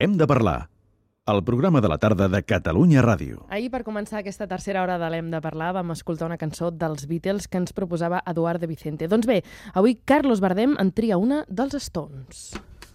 Hem de parlar. El programa de la tarda de Catalunya Ràdio. Ahir, per començar aquesta tercera hora de l'Hem de parlar, vam escoltar una cançó dels Beatles que ens proposava Eduard de Vicente. Doncs bé, avui Carlos Bardem en tria una dels Stones.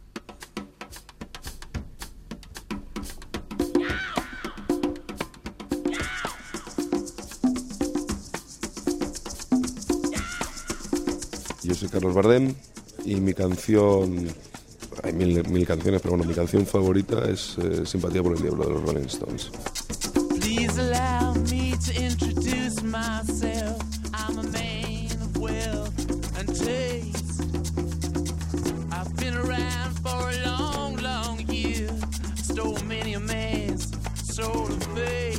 Yo soy Carlos Bardem y mi canción, hay mil canciones, pero bueno, mi canción favorita es Simpatía por el Diablo de los Rolling Stones. Please allow me to introduce myself. I'm a man of wealth and taste. I've been around for a long, long year. Stole many a man's soul of faith.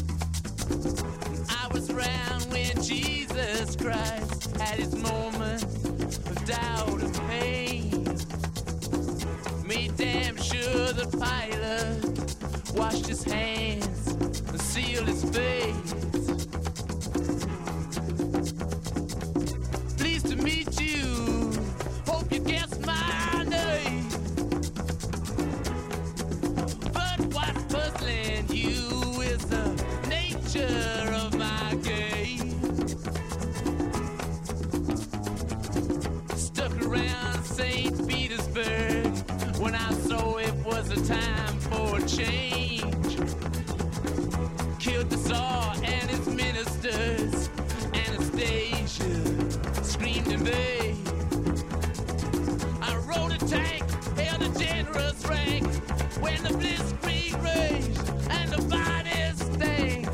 I was around when Jesus Christ had his moment of doubt and pain. Made damn sure the Pilate washed his hands and sealed his face. Pleased to meet you, hope you guessed my name. But what's puzzling you is the nature of my game. Stuck around St. Petersburg when I saw it was a time for a change. Killed the Tsar and his ministers. Anastasia screamed in vain. I rode a tank, held a generous rank when the blitzkrieg raged and the bodies stank.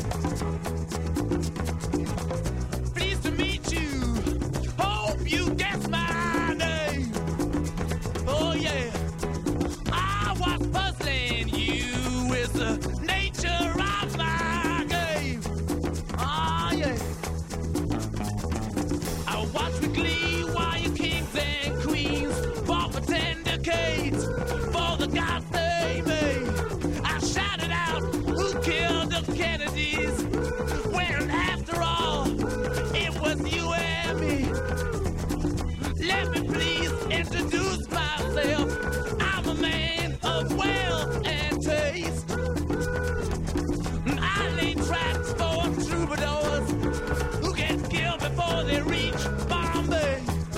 Pleased to meet you, hope you guess my name. Oh yeah, what's puzzling you is the nature of my game. Oh yeah, I watch with glee while you kings and queens fought for 10 decades for the gods they made. I shouted out, who killed the Kennedys? When after all, it was you and me. Let me please introduce myself. I'm a man of wealth and taste. I lay traps for troubadours who get killed before they reach Bombay.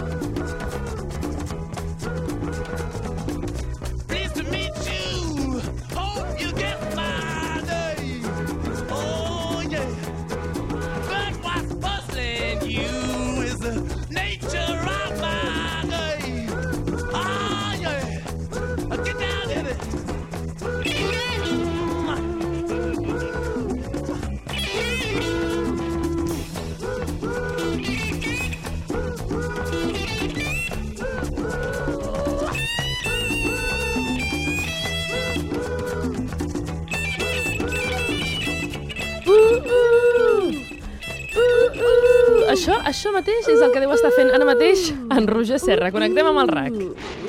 Pleased to meet you, hope you get my name. Oh yeah, but what's puzzling you is the nature of my game. Oh yeah, get down in it. Això mateix és el que deu estar fent ara mateix en Roger Serra. Connectem amb el RAC.